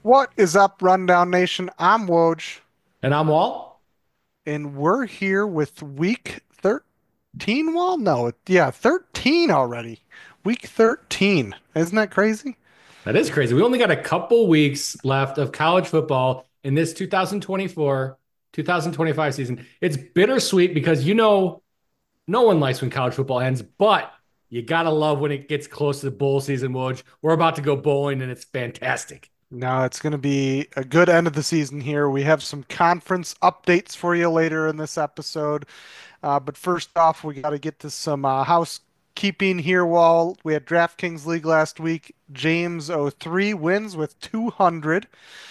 What is up, Rundown Nation? I'm Woj, And I'm Walt. and we're here with week 13. Well, no, yeah, 13 already. Week 13. Isn't that crazy? That is crazy. We only got a couple weeks left of college football in this 2024, 2025 season. It's bittersweet because no one likes when college football ends, but you gotta love when it gets close to the bowl season, Woj. We're about to go bowling and it's fantastic. No, it's going to be a good end of the season here. We have some conference updates for you later in this episode. But first off, we got to get to some housekeeping here. While we had DraftKings League last week, James '03 wins with 200.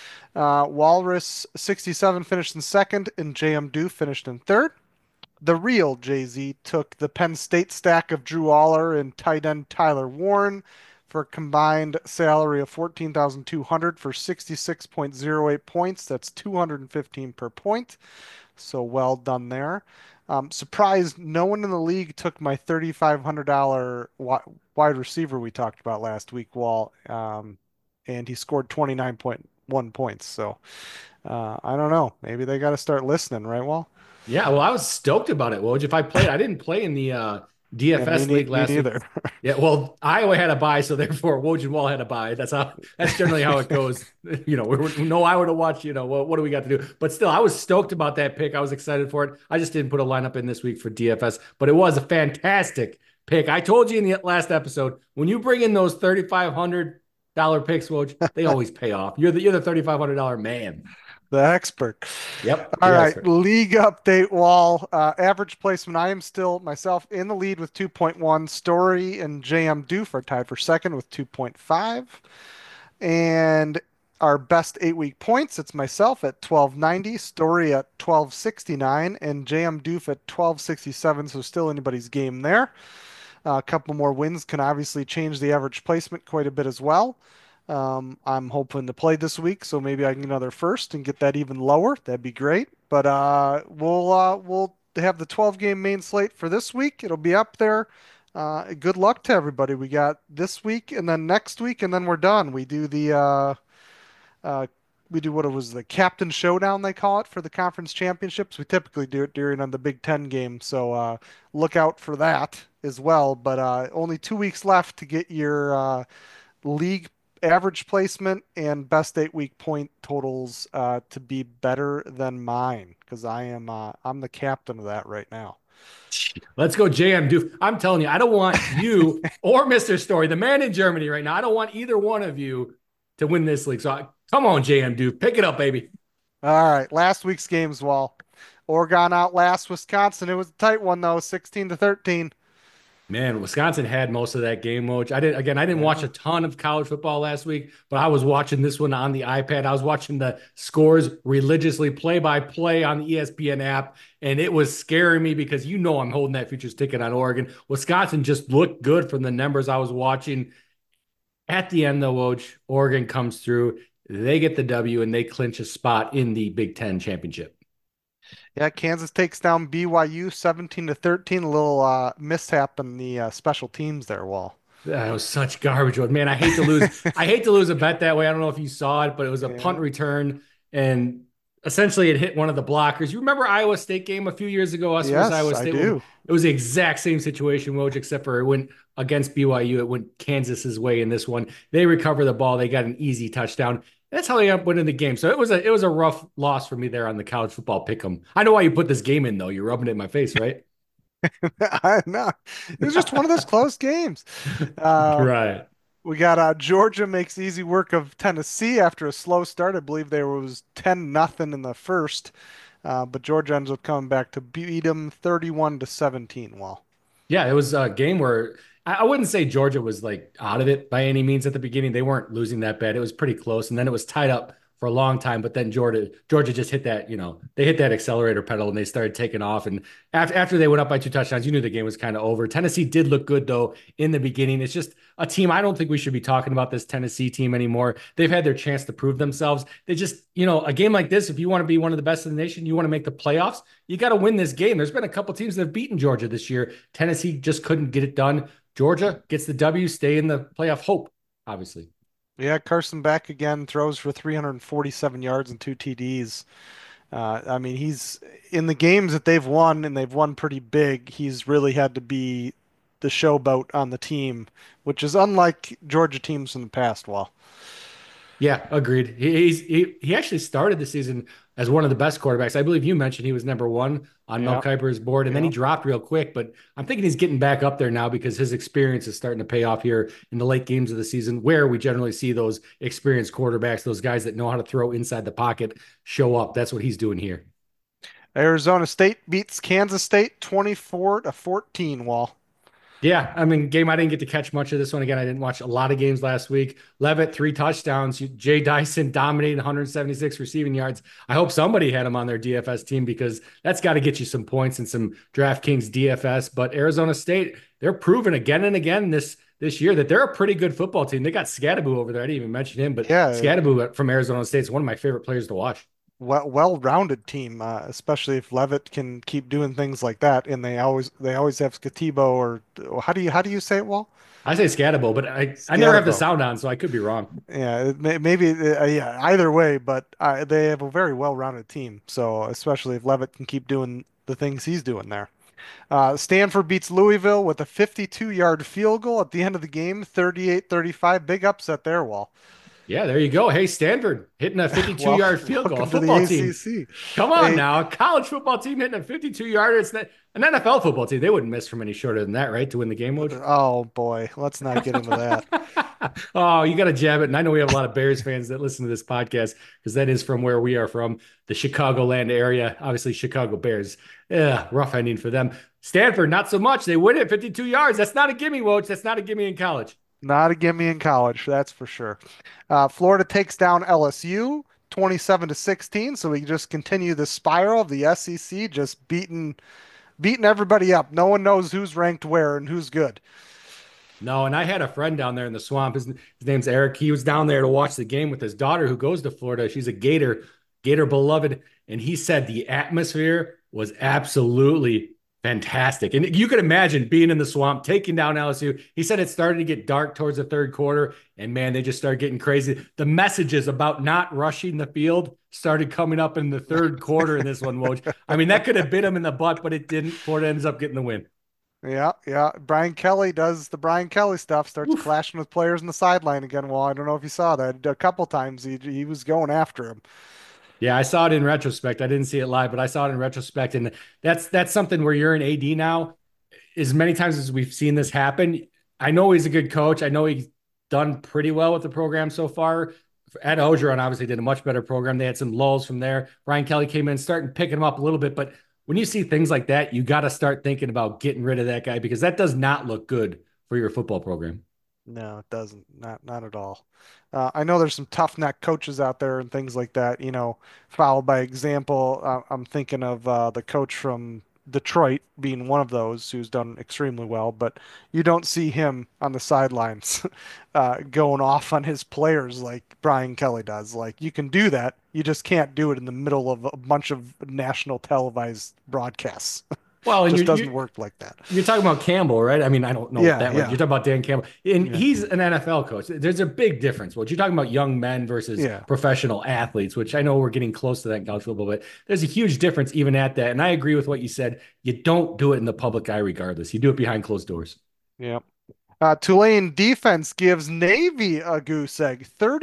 Walrus 67 finished in second, and JM Do finished in third. The real Jay-Z took the Penn State stack of Drew Aller and tight end Tyler Warren for a combined salary of 14,200 for 66.08 points. That's 215 per point. So well done there. Surprised no one in the league took my $3,500 wide receiver we talked about last week, Wall. And he scored 29.1 points. So I don't know. Maybe they got to start listening, right, Wall? Yeah, well, I was stoked about it, Woj. If I played, I didn't play in the Yeah, DFS league me last week. neither. Yeah, well, Iowa had a bye, so therefore Woj and Wall had a bye. That's generally how it goes. We no Iowa to watch. What do we got to do? But still, I was stoked about that pick. I was excited for it. I just didn't put a lineup in this week for DFS, but it was a fantastic pick. I told you in the last episode, when you bring in those $3,500 picks, Woj, they always pay off. You're the $3,500 man. The expert. Yep, All the right, expert. league update, Wall. Average placement. I am still myself in the lead with 2.1. Story and JM Doof are tied for second with 2.5. And our best 8 week points, it's myself at 1290, Story at 1269, and JM Doof at 1267. So still anybody's game there. A couple more wins can obviously change the average placement quite a bit as well. I'm hoping to play this week, so maybe I can get another first and get that even lower. That'd be great. But we'll have the 12 game main slate for this week. It'll be up there. Good luck to everybody. We got this week and then next week, and then we're done. Uh, we do what it was the captain showdown they call it for the conference championships. We typically do it during on the Big Ten game, so look out for that as well. But only 2 weeks left to get your league average placement and best 8 week point totals to be better than mine because I'm the captain of that right now. Let's go, JM Doof. I'm telling you, I don't want you or Mr. Story, the man in Germany right now. I don't want either one of you to win this league. Come on, JM Doof. Pick it up, baby. All right, last week's games, Wall. Oregon outlast Wisconsin. It was a tight one though, 16-13. Man, Wisconsin had most of that game, Moj. I didn't watch Yeah. a ton of college football last week, but I was watching this one on the iPad. I was watching the scores religiously, play by play on the ESPN app, and it was scaring me because I'm holding that futures ticket on Oregon. Wisconsin just looked good from the numbers I was watching. At the end, though, Woj, Oregon comes through. They get the W and they clinch a spot in the Big Ten championship. Yeah, Kansas takes down BYU 17-13. A little mishap in the special teams there, Wall. That was such garbage. Man, I hate to lose. I hate to lose a bet that way. I don't know if you saw it, but it was a punt Yeah. return, and essentially it hit one of the blockers. You remember Iowa State game a few years ago, us versus Yes, Iowa I State? Well, do. it was the exact same situation, Woj, except for it went against BYU. It went Kansas's way in this one. They recover the ball. They got an easy touchdown. That's how they ended up winning the game. So it was a rough loss for me there on the college football pick'em. I know why you put this game in though. You're rubbing it in my face, right? I know. It was just one of those close games. Uh, Right. we got Georgia makes easy work of Tennessee after a slow start. I believe there was 10-0 in the first, but Georgia ends up coming back to beat them 31-17. Well, Yeah, it was a game where I wouldn't say Georgia was like out of it by any means at the beginning. They weren't losing that bad. It was pretty close. And then it was tied up for a long time. But then Georgia just hit that, they hit that accelerator pedal and they started taking off. And after they went up by two touchdowns, you knew the game was kind of over. Tennessee did look good though in the beginning. It's just a team. I don't think we should be talking about this Tennessee team anymore. They've had their chance to prove themselves. They just, a game like this, if you want to be one of the best in the nation, you want to make the playoffs, you got to win this game. There's been a couple teams that have beaten Georgia this year. Tennessee just couldn't get it done. Georgia gets the W, stay in the playoff hope, obviously. Yeah, Carson Beck again throws for 347 yards and two TDs. I mean, he's in the games that they've won, and they've won pretty big. He's really had to be the showboat on the team, which is unlike Georgia teams in the past. Well, Yeah, agreed. He actually started the season as one of the best quarterbacks. I believe you mentioned he was number one on Mel yeah, Kiper's board, and then he yeah. dropped real quick. But I'm thinking he's getting back up there now because his experience is starting to pay off here in the late games of the season, where we generally see those experienced quarterbacks, those guys that know how to throw inside the pocket, show up. That's what he's doing here. Arizona State beats Kansas State 24-14. Wall. Yeah, I mean, game I didn't get to catch much of this one. Again, I didn't watch a lot of games last week. Levitt, 3 touchdowns. Jay Dyson dominated 176 receiving yards. I hope somebody had him on their DFS team because that's got to get you some points and some DraftKings DFS. But Arizona State, they're proven again and again this year that they're a pretty good football team. They got Scadaboo over there. I didn't even mention him, but Yeah, Scadaboo from Arizona State is one of my favorite players to watch. well-rounded team, especially if Levitt can keep doing things like that. And they always have Skatibo or how do you say it, Wall? I say Scadaboo, but I never have the Scatabo. sound on, so I could be wrong. Yeah, maybe yeah. Either way, but they have a very well-rounded team. So especially if Levitt can keep doing the things he's doing there. Stanford beats Louisville with a 52-yard field goal at the end of the game, 38-35. Big upset there, Wall. Yeah, there you go. Hey, Stanford hitting a 52 Well, yard field goal, a welcome to the football team. ACC. Come on Hey, now. A college football team hitting a 52 yarder. It's not, an NFL football team. They wouldn't miss from any shorter than that, right? To win the game, Woj? oh boy, let's not get into that. Oh, you got to jab it. And I know we have a lot of Bears fans that listen to this podcast because that is from where we are from, the Chicagoland area. Obviously, Chicago Bears. Yeah, rough ending for them. Stanford, not so much. They win it 52 yards. That's not a gimme, Woj. That's not a gimme in college. Not a gimme in college, that's for sure. Florida takes down LSU 27-16, so we just continue the spiral of the SEC just beating everybody up. No one knows who's ranked where and who's good. No, and I had a friend down there in the swamp. His name's Eric. He was down there to watch the game with his daughter who goes to Florida. She's a Gator beloved. And he said the atmosphere was absolutely fantastic. And you could imagine being in the swamp, taking down LSU. He said it started to get dark towards the third quarter. And man, they just started getting crazy. The messages about not rushing the field started coming up in the third quarter in this one, Woj. I mean, that could have bit him in the butt, but it didn't. Florida ends up getting the win. Yeah, yeah. Brian Kelly does the Brian Kelly stuff, starts Oof. clashing with players in the sideline again. Well, I don't know if you saw that. A couple times he was going after him. Yeah, I saw it in retrospect. I didn't see it live, but I saw it in retrospect, and that's something where you're an AD now. As many times as we've seen this happen, I know he's a good coach. I know he's done pretty well with the program so far. Ed Ogeron obviously did a much better program. They had some lulls from there. Brian Kelly came in, starting picking him up a little bit, but when you see things like that, you got to start thinking about getting rid of that guy because that does not look good for your football program. No, it doesn't. Not at all. I know there's some tough neck coaches out there and things like that. Follow by example. I'm thinking of the coach from Detroit being one of those who's done extremely well, but you don't see him on the sidelines going off on his players like Brian Kelly does. Like you can do that, you just can't do it in the middle of a bunch of national televised broadcasts. Well, and Just you doesn't you work like that. You're talking about Campbell, right? I mean, I don't know what Yeah, that was. yeah, You're talking about Dan Campbell, and yeah, he's an NFL coach. There's a big difference. Well, you're talking about young men versus yeah. professional athletes, which I know we're getting close to that in college football, but there's a huge difference even at that. And I agree with what you said. You don't do it in the public eye, regardless. You do it behind closed doors. Yeah. Tulane defense gives Navy a goose egg,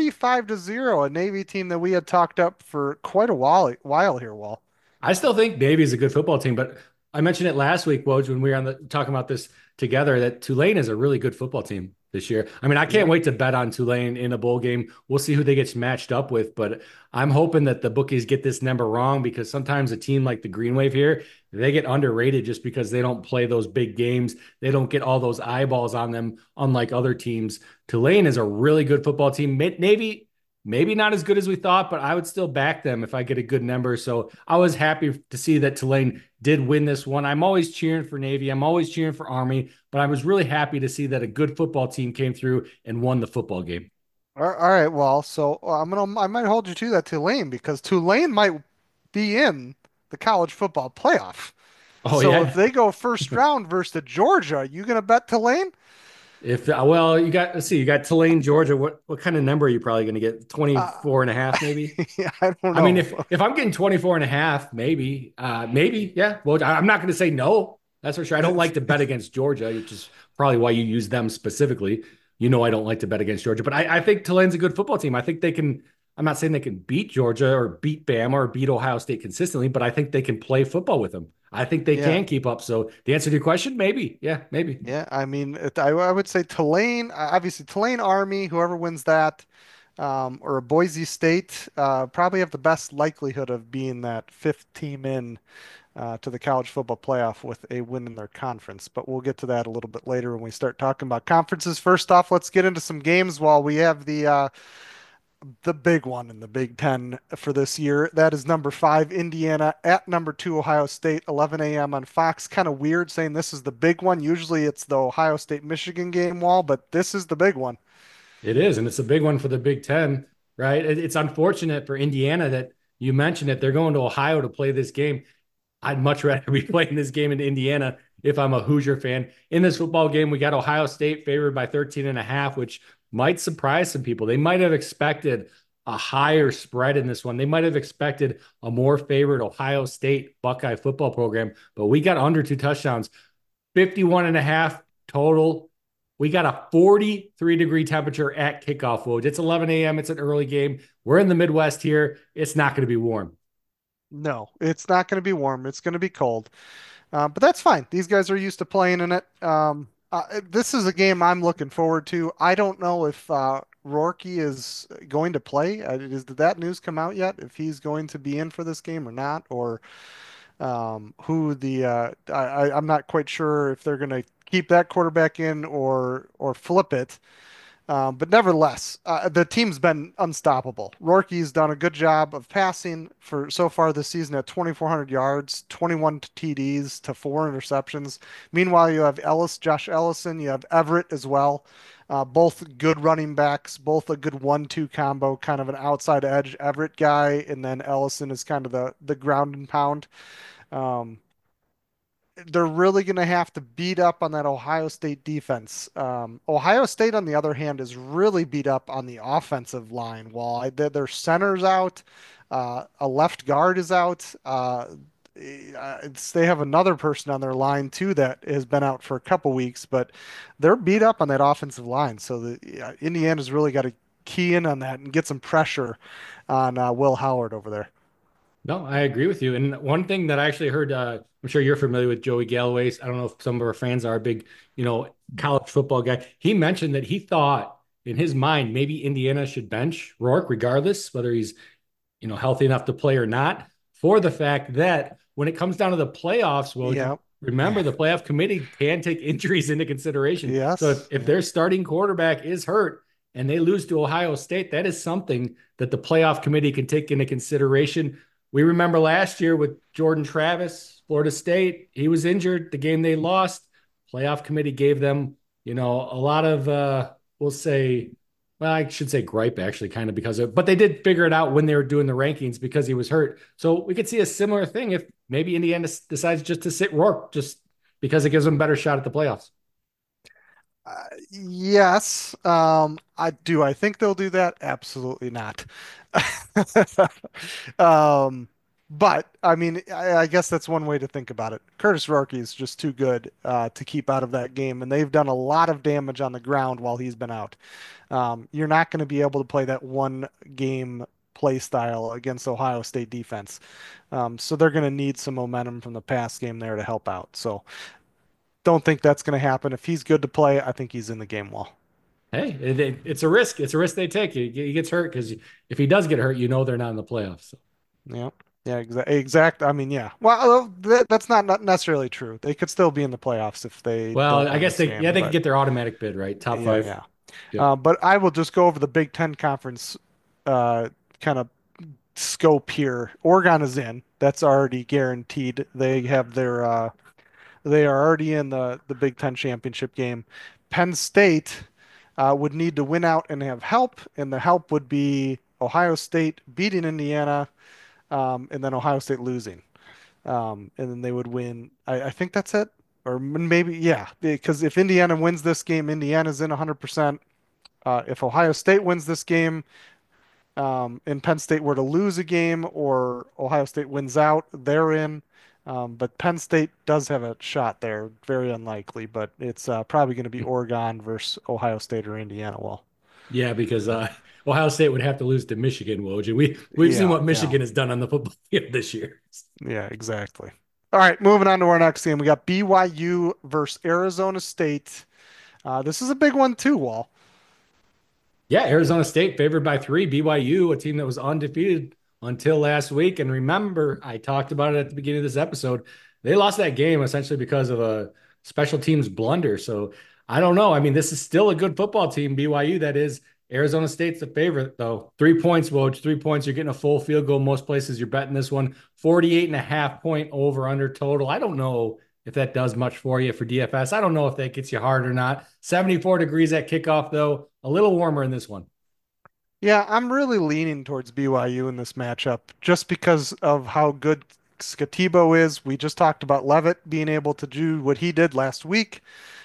35-0, a Navy team that we had talked up for quite a while here, Wall. I still think Navy is a good football team, but I mentioned it last week, Woj, when we were talking about this together, that Tulane is a really good football team this year. I mean, I can't Yeah. wait to bet on Tulane in a bowl game. We'll see who they get matched up with, but I'm hoping that the bookies get this number wrong because sometimes a team like the Green Wave here, they get underrated just because they don't play those big games. They don't get all those eyeballs on them, unlike other teams. Tulane is a really good football team. Navy, maybe not as good as we thought, but I would still back them if I get a good number. So I was happy to see that Tulane did win this one. I'm always cheering for Navy. I'm always cheering for Army, but I was really happy to see that a good football team came through and won the football game. All right, well, so I might hold you to that Tulane because Tulane might be in the college football playoff. Oh So if yeah. they go first round versus the Georgia, you gonna bet Tulane? If well, you got let's see, you got Tulane, Georgia. What kind of number are you probably going to get? Uh, 24 and a half, maybe? I don't I mean, know. if I'm getting 24 and a half, maybe, maybe, yeah. Well, I'm not going to say no. That's for sure. I don't like to bet against Georgia, which is probably why you use them specifically. You know, I don't like to bet against Georgia, but I think Tulane's a good football team. I think they can. I'm not saying they can beat Georgia or beat Bama or beat Ohio State consistently, but I think they can play football with them. I think they Yeah, can keep up. So the answer to your question, maybe, yeah, maybe. yeah. I mean, I would say Tulane, obviously Tulane Army, whoever wins that, or a Boise State, probably have the best likelihood of being that fifth team in to the college football playoff with a win in their conference. But we'll get to that a little bit later when we start talking about conferences. First off, let's get into some games while we have the big one in the Big Ten for this year. That is number five, Indiana at number two, Ohio State, 11 a.m. on Fox. Kind of weird saying this is the big one. Usually it's the Ohio State Michigan game wall, but this is the big one. It is, and it's a big one for the Big Ten, right? It's unfortunate for Indiana that you mentioned it. They're going to Ohio to play this game. I'd much rather be playing this game in Indiana if I'm a Hoosier fan. In this football game, we got Ohio State favored by 13 and a half, which might surprise some people. They might have expected a higher spread in this one. They might have expected a more favored Ohio State Buckeye football program, but we got under two touchdowns. 51 and a half total. We got a 43-degree temperature at kickoff, Woj. It's 11 a.m. It's an early game. We're in the Midwest here. It's not going to be warm. No, it's not going to be warm. It's going to be cold. But that's fine. These guys are used to playing in it. This is a game I'm looking forward to. I don't know if Rourke is going to play. Did that news come out yet? If he's going to be in for this game or not, or who I'm not quite sure if they're going to keep that quarterback in or flip it. But nevertheless, the team's been unstoppable. Rourke's done a good job of passing for so far this season at 2,400 yards, 21 TDs to four interceptions. Meanwhile, you have Josh Ellison, you have Everett as well. Both good running backs, both a good 1-2 combo, kind of an outside edge Everett guy, and then Ellison is kind of the ground and pound. Um, they're really going to have to beat up on that Ohio State defense. Ohio State, on the other hand, is really beat up on the offensive line. While their center's out, a left guard is out. They have another person on their line too that has been out for a couple weeks, but they're beat up on that offensive line. So Indiana's really got to key in on that and get some pressure on Will Howard over there. No, I agree with you. And one thing that I actually heard, I'm sure you're familiar with Joey Galloway. I don't know if some of our fans are a big, college football guy. He mentioned that he thought in his mind maybe Indiana should bench Rourke, regardless whether he's healthy enough to play or not, for the fact that when it comes down to the playoffs, well, Yeah. remember the playoff committee can take injuries into consideration. So if, Yes. if Yeah. their starting quarterback is hurt and they lose to Ohio State, that is something that the playoff committee can take into consideration. We remember last year with Jordan Travis, Florida State, he was injured the game they lost. Playoff committee gave them, a lot of, we'll say, well, I should say gripe actually, kind of because of, but they did figure it out when they were doing the rankings because he was hurt. So we could see a similar thing if maybe Indiana decides just to sit Rourke just because it gives them a better shot at the playoffs. Yes. I do. I think they'll do that. Absolutely not. Um, but I mean, I guess that's one way to think about it. Curtis Rourke is just too good to keep out of that game, and they've done a lot of damage on the ground while he's been out. You're not going to be able to play that one game play style against Ohio State defense. So they're going to need some momentum from the past game there to help out. So don't think that's going to happen. If he's good to play, I think he's in the game well. Hey, it's a risk. It's a risk they take. He gets hurt because if he does get hurt, they're not in the playoffs. So. Yeah. Yeah, exact. I mean, yeah. Well, that's not necessarily true. They could still be in the playoffs if they Well, don't I win guess this game, they could but get their automatic bid, right? Top yeah, five. yeah. Yep. But I will just go over the Big Ten conference kind of scope here. Oregon is in. That's already guaranteed. They are already in the Big Ten championship game. Penn State would need to win out and have help, and the help would be Ohio State beating Indiana, and then Ohio State losing. And then they would win. I think that's it. or maybe, yeah, because if Indiana wins this game, Indiana's in 100%. If Ohio State wins this game, and Penn State were to lose a game or Ohio State wins out, they're in. But Penn State does have a shot there. Very unlikely, but it's probably going to be Oregon versus Ohio State or Indiana. Well, Yeah, because Ohio State would have to lose to Michigan, Woj. And we've seen yeah, what yeah, Michigan has done on the football field this year. yeah, exactly. All right, moving on to our next game. We got BYU versus Arizona State. This is a big one too, Wall. Yeah, Arizona State favored by 3. BYU, a team that was undefeated until last week. And remember, I talked about it at the beginning of this episode. They lost that game essentially because of a special teams blunder. So I don't know. I mean, this is still a good football team, BYU, that is. Arizona State's the favorite, though. 3 points, Woj, 3 points. You're getting a full field goal. Most places you're betting this one. 48.5 point over under total. I don't know if that does much for you for DFS. I don't know if that gets you hard or not. 74 degrees at kickoff, though. A little warmer in this one. Yeah, I'm really leaning towards BYU in this matchup just because of how good Skatibo is. We just talked about Levitt being able to do what he did last week.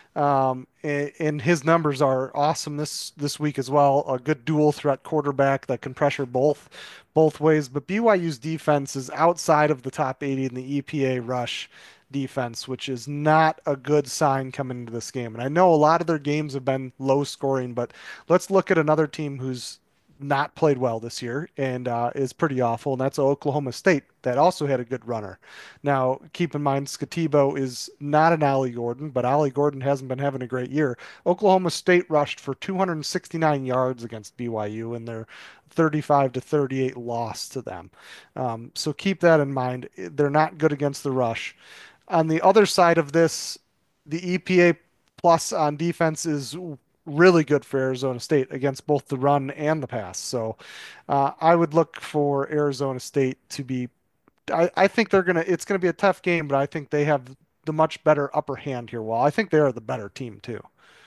And his numbers are awesome this week as well. A good dual threat quarterback that can pressure both ways. But BYU's defense is outside of the top 80 in the EPA rush defense, which is not a good sign coming into this game. And I know a lot of their games have been low scoring, but let's look at another team who's not played well this year and is pretty awful, and that's Oklahoma State that also had a good runner. Now, keep in mind, Skatibo is not an Ollie Gordon, but Ollie Gordon hasn't been having a great year. Oklahoma State rushed for 269 yards against BYU in their 35-38 loss to them. So keep that in mind. They're not good against the rush. On the other side of this, the EPA plus on defense is really good for Arizona State against both the run and the pass. So I would look for Arizona State to be. I think It's gonna be a tough game, but I think they have the much better upper hand here. Well, I think they are the better team too.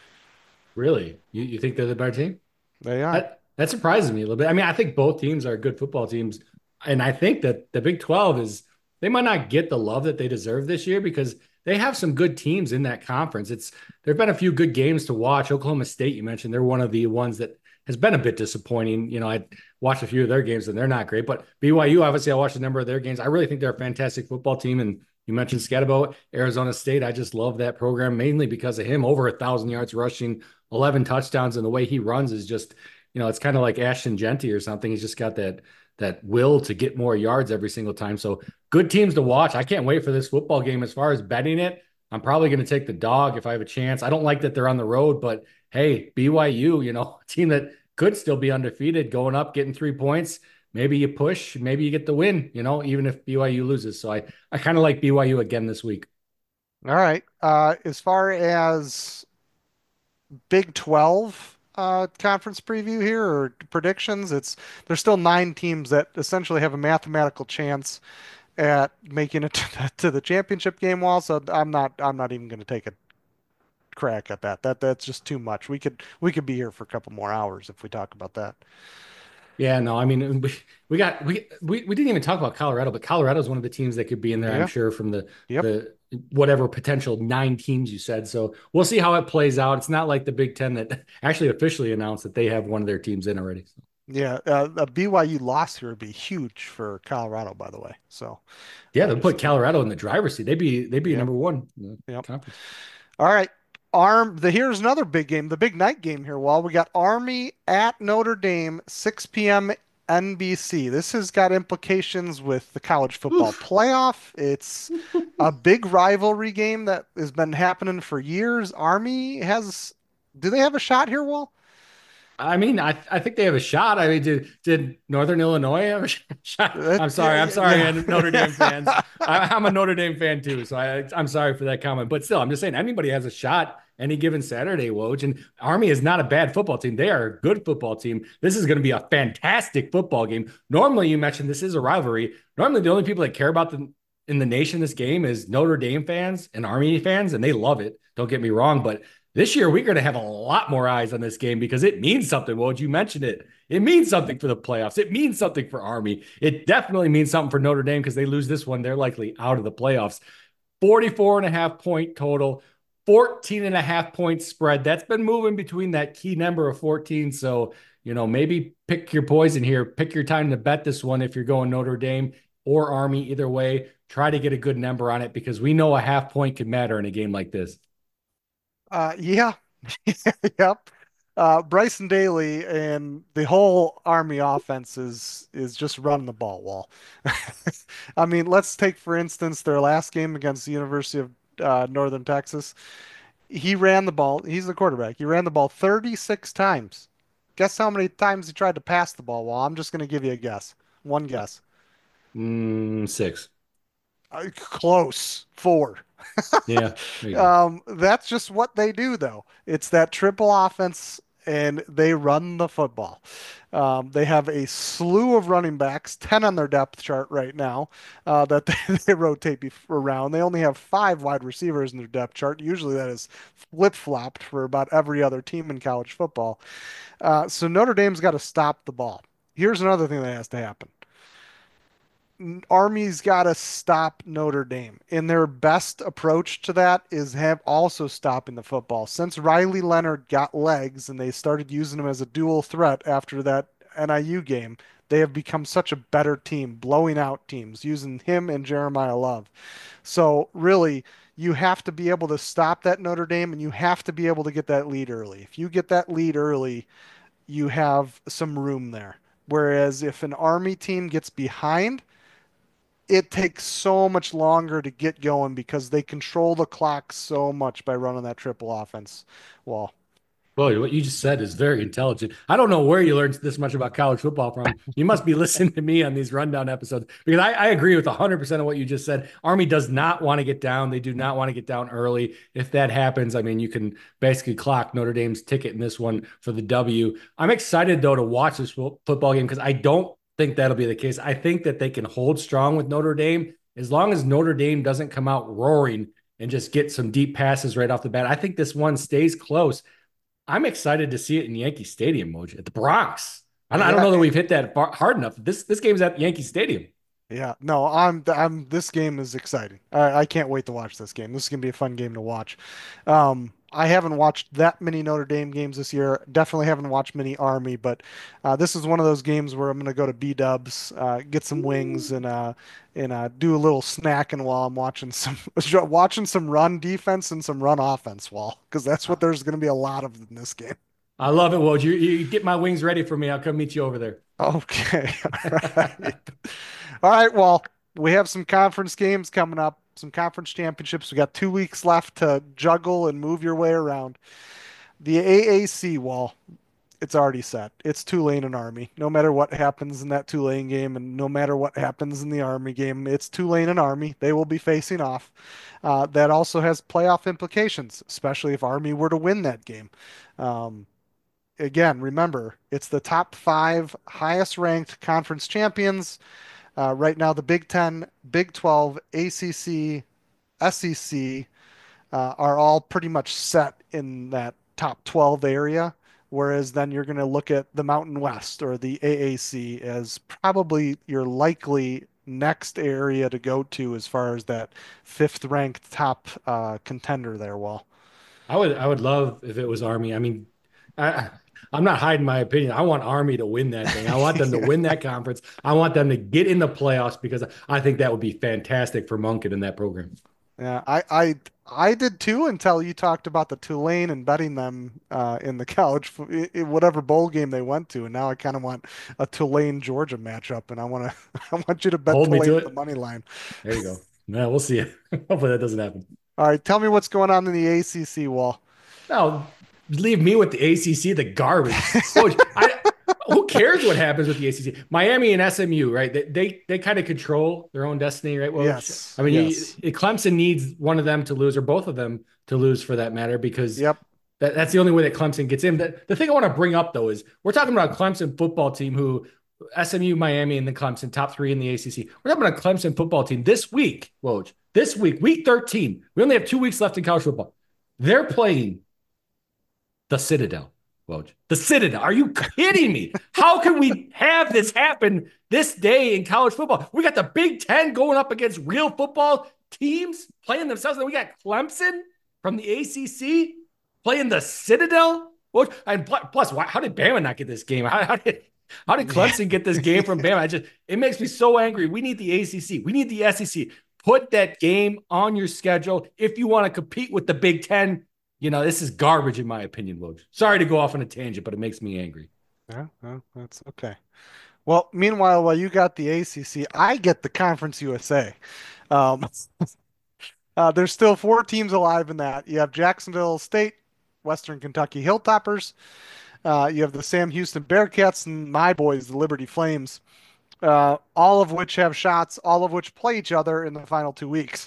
Really? You think they're the better team? They are. That surprises me a little bit. I mean, I think both teams are good football teams, and I think that the Big 12 is they might not get the love that they deserve this year because they have some good teams in that conference. There've been a few good games to watch. Oklahoma State, you mentioned, they're one of the ones that has been a bit disappointing. I watched a few of their games and they're not great. But BYU, obviously, I watched a number of their games. I really think they're a fantastic football team. And you mentioned Scatabo, Arizona State. I just love that program mainly because of him. Over 1,000 yards rushing, 11 touchdowns, and the way he runs is just, it's kind of like Ashton Genty or something. He's just got that will to get more yards every single time. So good teams to watch. I can't wait for this football game. As far as betting it, I'm probably going to take the dog if I have a chance. I don't like that they're on the road, but hey, BYU, a team that could still be undefeated, going up, getting 3 points. Maybe you push, maybe you get the win, even if BYU loses. So I kind of like BYU again this week. All right. As far as Big 12 conference preview here or predictions, there's still 9 teams that essentially have a mathematical chance at making it to the championship game wall. So I'm not even going to take a crack at that. That's just too much. We could be here for a couple more hours if we talk about that. Yeah, no, I mean we didn't even talk about Colorado, but Colorado is one of the teams that could be in there, I'm Yeah. sure, from the Yep. the whatever potential 9 teams you said. So we'll see how it plays out. It's not like the Big Ten that actually officially announced that they have one of their teams in already. So, Yeah. A BYU loss here would be huge for Colorado, by the way. So yeah, they'll just put keep. Colorado in the driver's seat. They'd be Yep. number one in the Yep. conference. All right. Here's another big game, the big night game here. Well, we got Army at Notre Dame, 6 p.m. NBC. This has got implications with the college football Oof. playoff. It's a big rivalry game that has been happening for years. Do they have a shot here, Wall? I mean, I think they have a shot. I mean, did Northern Illinois have a shot? Yeah, I'm yeah, sorry, yeah. and Notre Dame fans. I'm a Notre Dame fan too, so I'm sorry for that comment. But still, I'm just saying anybody has a shot any given Saturday, Woj. And Army is not a bad football team. They are a good football team. This is going to be a fantastic football game. Normally, you mentioned this is a rivalry. Normally, the only people that care about in the nation this game is Notre Dame fans and Army fans, and they love it. Don't get me wrong, but this year, we're going to have a lot more eyes on this game because it means something. Woj, you mentioned it. It means something for the playoffs. It means something for Army. It definitely means something for Notre Dame because they lose this one, they're likely out of the playoffs. 44.5 point total, 14.5 point spread. That's been moving between that key number of 14. So, maybe pick your poison here. Pick your time to bet this one if you're going Notre Dame or Army. Either way, try to get a good number on it because we know a half point could matter in a game like this. Yeah. Yep. Bryson Daly and the whole Army offense is just running the ball wall. I mean, let's take for instance their last game against the University of Northern Texas. He ran the ball. He's the quarterback. He ran the ball 36 times. Guess how many times he tried to pass the ball? Well, I'm just going to give you a guess. One guess. Six. Close. Four. Yeah, there you go. That's just what they do, though. It's that triple offense, and they run the football. They have a slew of running backs, 10 on their depth chart right now, that they rotate around. They only have five wide receivers in their depth chart. Usually that is flip-flopped for about every other team in college football. So Notre Dame's got to stop the ball. Here's another thing that has to happen. Army's got to stop Notre Dame. And their best approach to that is have also stopping the football. Since Riley Leonard got legs and they started using him as a dual threat after that NIU game, they have become such a better team, blowing out teams, using him and Jeremiah Love. So really, you have to be able to stop that Notre Dame and you have to be able to get that lead early. If you get that lead early, you have some room there. Whereas if an Army team gets behind, it takes so much longer to get going because they control the clock so much by running that triple offense wall. Well, what you just said is very intelligent. I don't know where you learned this much about college football from. You must be listening to me on these rundown episodes because I agree with 100% of what you just said. Army does not want to get down. They do not want to get down early. If that happens, I mean, you can basically clock Notre Dame's ticket in this one for the W. I'm excited, though, to watch this football game because I don't think that'll be the case. I think that they can hold strong with Notre Dame as long as Notre Dame doesn't come out roaring and just get some deep passes right off the bat. I think this one stays close. I'm excited to see it in Yankee Stadium, Moji, at the Bronx. I don't Yeah, know that we've hit that hard enough. This game's at Yankee Stadium. yeah. No, I'm. This game is exciting. I can't wait to watch this game. This is gonna be a fun game to watch. I haven't watched that many Notre Dame games this year. Definitely haven't watched many Army, but this is one of those games where I'm gonna go to B Dubs, get some wings, and do a little snacking while I'm watching some watching some run defense and some run offense, while because that's what there's gonna be a lot of in this game. I love it, Woj. You get my wings ready for me. I'll come meet you over there. Okay. All right. All right. Well, we have some conference games coming up, some conference championships. We got 2 weeks left to juggle and move your way around. The AAC wall, it's already set. It's Tulane and Army. No matter what happens in that Tulane game and no matter what happens in the Army game, it's Tulane and Army. They will be facing off. That also has playoff implications, especially if Army were to win that game. Um, Again, remember, it's the top five highest ranked conference champions. Right now, the Big Ten, Big 12, ACC, SEC are all pretty much set in that top 12 area. Whereas then you're going to look at the Mountain West or the AAC as probably your likely next area to go to as far as that fifth ranked top contender there, Wall. I would love if it was Army. I mean, I, I'm not hiding my opinion. I want Army to win that thing. I want them to win that conference. I want them to get in the playoffs because I think that would be fantastic for Monken in that program. Yeah, I did too until you talked about the Tulane and betting them in the college, whatever bowl game they went to, and now I kind of want a Tulane Georgia matchup, and I want to I want you to bet Hold me Tulane to at the it. money line. There you go. No, we'll see it. Hopefully that doesn't happen. All right, tell me what's going on in the ACC wall. No, leave me with the ACC, the garbage. Coach, who cares what happens with the ACC? Miami and SMU, right? They kind of control their own destiny, right? Well, Yes, I mean, yes, Clemson needs one of them to lose, or both of them to lose, for that matter, because yep, that's the only way that Clemson gets in. The thing I want to bring up though is we're talking about a Clemson football team who SMU, Miami, and the Clemson top three in the ACC. We're talking about a Clemson football team this week, Woj. This week, week 13. We only have 2 weeks left in college football. They're playing the Citadel. Woj. The Citadel. Are you kidding me? How can we have this happen this day in college football? We got the Big Ten going up against real football teams playing themselves. And we got Clemson from the ACC playing the Citadel. And plus, how did Bama not get this game? How did Yeah. Clemson get this game from Bama? It makes me so angry. We need the ACC. We need the SEC. Put that game on your schedule if you want to compete with the Big Ten. This is garbage in my opinion, Woj. Sorry to go off on a tangent, but it makes me angry. Yeah, well, that's okay. Well, meanwhile, while you got the ACC, I get the Conference USA. Um, there's still four teams alive in that. You have Jacksonville State, Western Kentucky Hilltoppers. You have the Sam Houston Bearcats and my boys, the Liberty Flames, all of which have shots, all of which play each other in the final 2 weeks,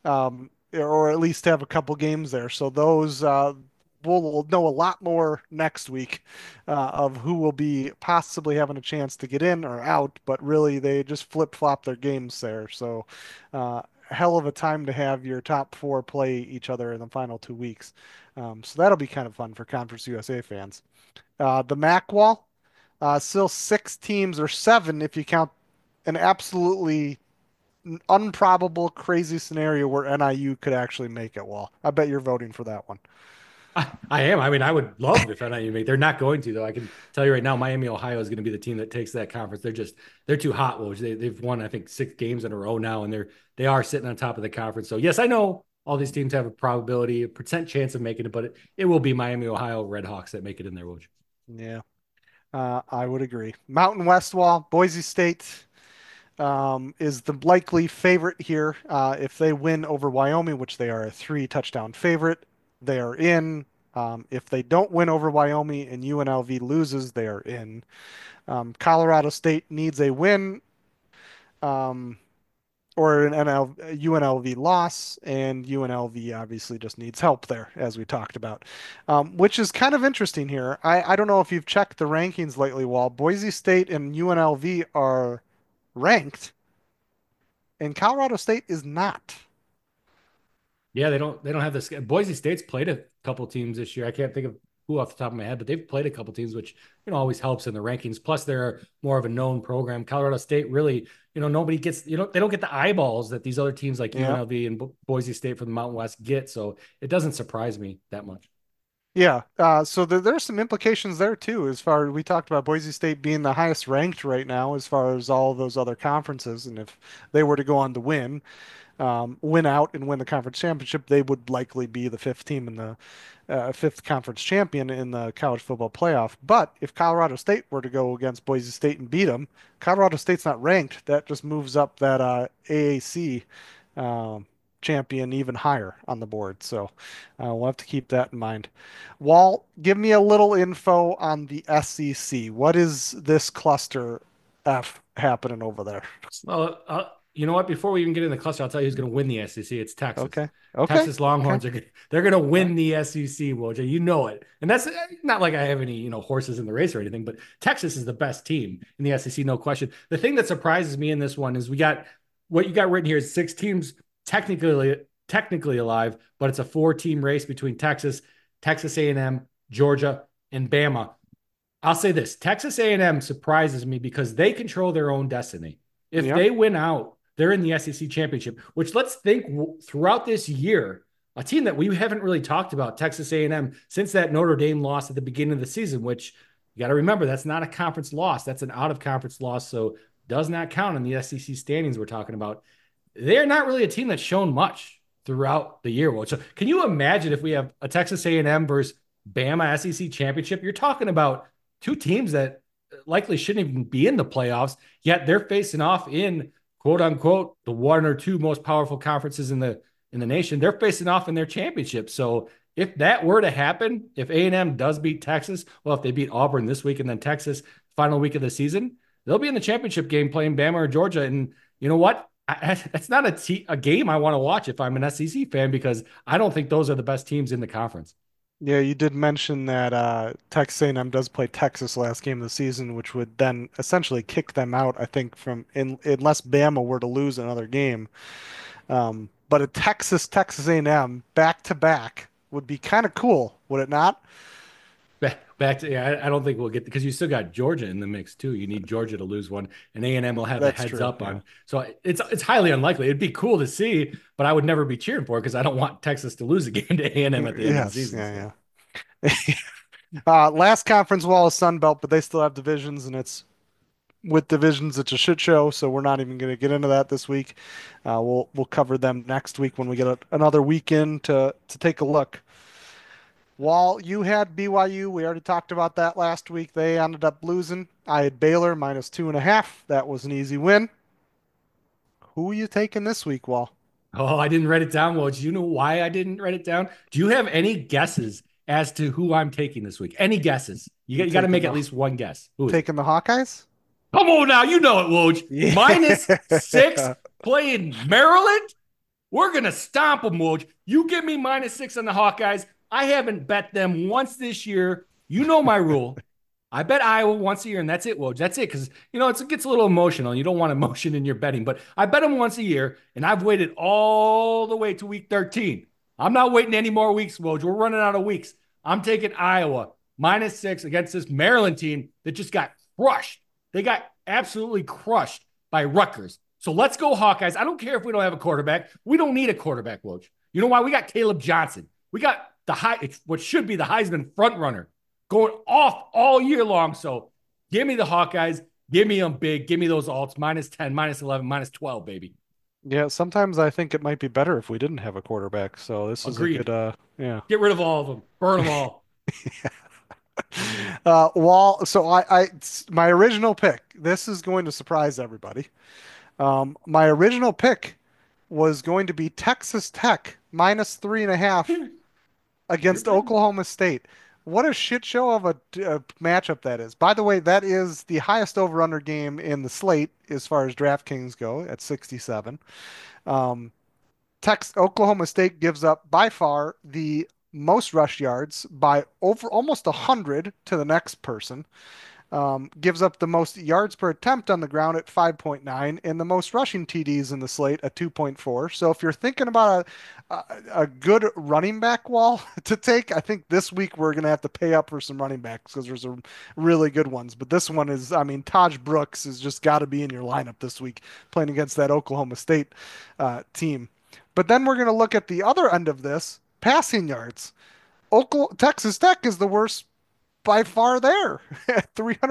or at least have a couple games there. So those we'll know a lot more next week of who will be possibly having a chance to get in or out. But really, they just flip flop their games there. So hell of a time to have your top four play each other in the final 2 weeks. So that'll be kind of fun for Conference USA fans. The MAC wall, still six teams or seven if you count an absolutely improbable, crazy scenario where NIU could actually make it. Well, I bet you're voting for that one. I am. I mean, I would love if NIU make. They're not going to though. I can tell you right now, Miami, Ohio is going to be the team that takes that conference. They're too hot. Woj. They've won I think 6 games in a row now, and they are sitting on top of the conference. So yes, I know all these teams have a probability, a percent chance of making it, but it will be Miami, Ohio Redhawks that make it in there, Woj. Yeah, I would agree. Mountain West wall, Boise State is the likely favorite here. If they win over Wyoming, which they are a three-touchdown favorite, they are in. If they don't win over Wyoming and UNLV loses, they are in. Colorado State needs a win or an UNLV loss, and UNLV obviously just needs help there, as we talked about, which is kind of interesting here. I don't know if you've checked the rankings lately, Wall. Boise State and UNLV are ranked, and Colorado State is not. Yeah, they don't have this. Boise State's played a couple teams this year. I can't think of who off the top of my head, but they've played a couple teams, which always helps in the rankings. Plus, they're more of a known program. Colorado State really, nobody gets, they don't get the eyeballs that these other teams like Yeah. UNLV and Boise State from the Mountain West get. So it doesn't surprise me that much. Yeah, so there's some implications there too, as far as we talked about Boise State being the highest ranked right now, as far as all of those other conferences, and if they were to go on to win out and win the conference championship, they would likely be the fifth team in the fifth conference champion in the college football playoff. But if Colorado State were to go against Boise State and beat them, Colorado State's not ranked. That just moves up that AAC um, champion even higher on the board. So we'll have to keep that in mind. Walt, give me a little info on the SEC. What is this cluster F happening over there? Well, you know what? Before we even get in the cluster, I'll tell you who's going to win the SEC. It's Texas. Okay. Okay. Texas Okay. Longhorns they're going to All right. win the SEC, Woj. You know it. And that's not like I have any, horses in the race or anything, but Texas is the best team in the SEC, no question. The thing that surprises me in this one is what you got written here is 6 teams technically alive, but it's a 4-team race between Texas, Texas A&M, Georgia, and Bama. I'll say this, Texas A&M surprises me because they control their own destiny. If Yep. they win out, they're in the SEC championship, which let's think throughout this year, a team that we haven't really talked about, Texas A&M, since that Notre Dame loss at the beginning of the season, which you got to remember, that's not a conference loss. That's an out of conference loss. So does not count in the SEC standings we're talking about. They're not really a team that's shown much throughout the year. So can you imagine if we have a Texas A&M versus Bama SEC championship? You're talking about two teams that likely shouldn't even be in the playoffs, yet they're facing off in quote unquote the one or two most powerful conferences in the nation. They're facing off in their championship. So if that were to happen, if A&M does beat Texas, well, if they beat Auburn this week and then Texas final week of the season, they'll be in the championship game playing Bama or Georgia. And you know what? That's not a game I want to watch if I'm an SEC fan because I don't think those are the best teams in the conference. Yeah, you did mention that Texas A&M does play Texas last game of the season, which would then essentially kick them out, I think, unless Bama were to lose another game. But a Texas A&M back to back would be kind of cool, would it not? back to yeah, I don't think we'll get because you still got Georgia in the mix too. You need Georgia to lose one, and A&M will have the That's heads true. up Yeah. on. So it's highly unlikely. It'd be cool to see, but I would never be cheering for it because I don't want Texas to lose a game to A&M at the end of the Yes. season. So Yeah. Yeah. Last conference wall is Sun Belt, but they still have divisions, and it's with divisions, it's a shit show. So we're not even going to get into that this week. We'll cover them next week when we get another weekend to take a look. Wall, you had BYU. We already talked about that last week. They ended up losing. I had Baylor -2.5. That was an easy win. Who are you taking this week, Wall? oh, I didn't write it down. Well, do you know why I didn't write it down? Do you have any guesses as to who I'm taking this week? Any guesses? You You got to taking make the at least one guess. Who is it? taking the Hawkeyes? Come on now, you know it, Woj. -6 Yeah. playing Maryland. We're gonna stomp them, Woj. You give me -6 on the Hawkeyes. I haven't bet them once this year. You know my rule. I bet Iowa once a year, and that's it, Woj. That's it, because it gets a little emotional. You don't want emotion in your betting, but I bet them once a year, and I've waited all the way to week 13. I'm not waiting any more weeks, Woj. We're running out of weeks. I'm taking Iowa -6 against this Maryland team that just got crushed. They got absolutely crushed by Rutgers. So let's go Hawkeyes. I don't care if we don't have a quarterback. We don't need a quarterback, Woj. You know why? We got Caleb Johnson. We got what should be the Heisman front runner going off all year long. So give me the Hawkeyes. Give me them big. Give me those alts -10, -11, -12, baby. Yeah, sometimes I think it might be better if we didn't have a quarterback. So this is a good, Agreed. yeah. Get rid of all of them. Burn them all. Wall. So my original pick. This is going to surprise everybody. My original pick was going to be Texas Tech -3.5 You're against betting. Oklahoma State. What a shit show of a matchup that is. By the way, that is the highest over/under game in the slate as far as DraftKings go at 67. Um, Oklahoma State gives up by far the most rush yards by over almost 100 to the next person. Gives up the most yards per attempt on the ground at 5.9 and the most rushing TDs in the slate at 2.4. So if you're thinking about a good running back wall to take, I think this week we're going to have to pay up for some running backs because there's some really good ones. But this one is, I mean, Taj Brooks has just got to be in your lineup this week playing against that Oklahoma State team. But then we're going to look at the other end of this passing yards. Texas Tech is the worst by far there at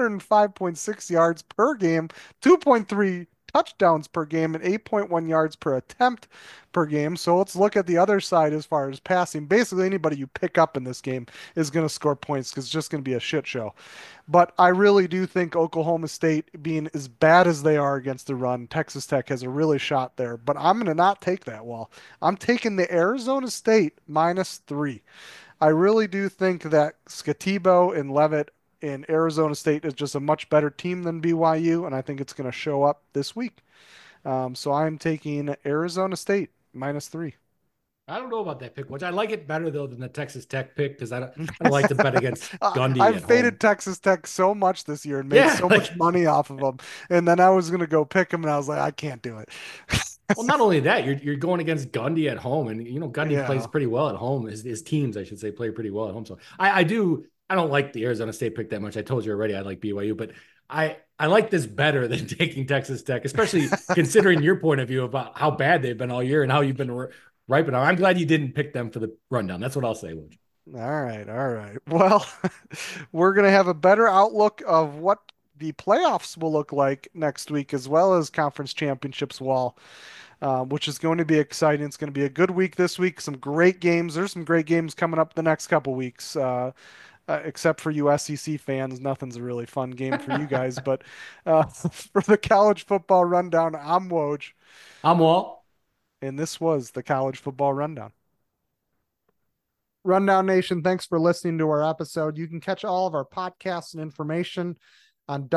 305.6 yards per game, 2.3 touchdowns per game, and 8.1 yards per attempt per game. So let's look at the other side as far as passing. Basically, anybody you pick up in this game is going to score points because it's just going to be a shit show. But I really do think Oklahoma State, being as bad as they are against the run, Texas Tech has a really shot there. But I'm going to not take that wall. I'm taking the Arizona State -3. I really do think that Skatibo and Levitt in Arizona State is just a much better team than BYU, and I think it's going to show up this week. So I'm taking Arizona State -3. I don't know about that pick, which I like it better though than the Texas Tech pick because I don't like to bet against Gundy I've at faded home. Texas Tech so much this year and made Yeah, so much money off of them, and then I was going to go pick them, and I was like, I can't do it. well, not only that, you're going against Gundy at home, and Gundy plays Yeah. pretty well at home. His teams, I should say, play pretty well at home. So I don't like the Arizona State pick that much. I told you already I like BYU, but I like this better than taking Texas Tech, especially considering your point of view about how bad they've been all year and how you've been ripe. And I'm glad you didn't pick them for the rundown. That's what I'll say, Woj. All right, all right. Well, we're going to have a better outlook of what the playoffs will look like next week, as well as conference championships wall, which is going to be exciting. It's going to be a good week this week. Some great games. There's some great games coming up the next couple weeks, except for you SEC fans. Nothing's a really fun game for you guys. But for the college football rundown, I'm Woj, I'm all. and this was the college football rundown. Rundown Nation, thanks for listening to our episode. You can catch all of our podcasts and information on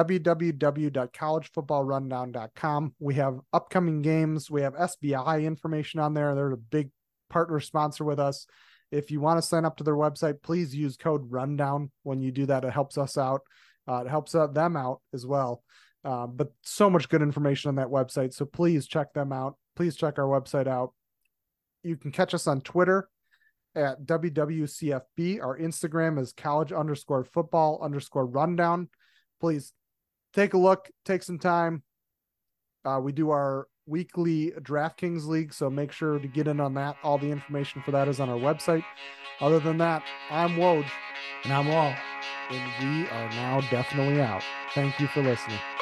www.collegefootballrundown.com. We have upcoming games. We have SBI information on there. They're a big partner sponsor with us. If you want to sign up to their website, please use code RUNDOWN when you do that. It helps us out. It helps them out as well. But so much good information on that website. So please check them out. Please check our website out. You can catch us on Twitter at WWCFB. Our Instagram is college_football_rundown. Please take a look, take some time. We do our weekly DraftKings League, so make sure to get in on that. All the information for that is on our website. Other than that, I'm Woj. And I'm Wall. And we are now definitely out. Thank you for listening.